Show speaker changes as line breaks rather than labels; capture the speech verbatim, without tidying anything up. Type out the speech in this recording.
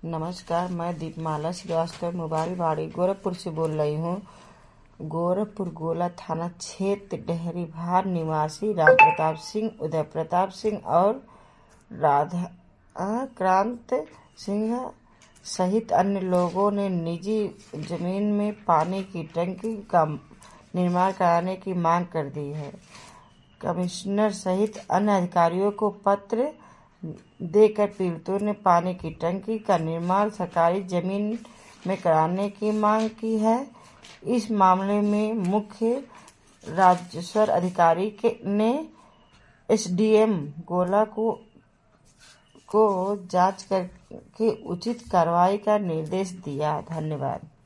नमस्कार, मैं दीपमाला श्रीवास्तव मोबाइल बाड़ी गोरखपुर से बोल रही हूँ। गोरखपुर गोला थाना क्षेत्र डेहरी भार निवासी राम प्रताप सिंह, उदय प्रताप सिंह और राधा क्रांत सिंह सहित अन्य लोगों ने निजी जमीन में पानी की टंकी का निर्माण कराने की मांग कर दी है। कमिश्नर सहित अन्य अधिकारियों को पत्र देकर पीड़ितों ने पानी की टंकी का निर्माण सरकारी जमीन में कराने की मांग की है। इस मामले में मुख्य राजस्व अधिकारी के ने एसडीएम गोला को को जांच करके उचित कार्रवाई का निर्देश दिया। धन्यवाद।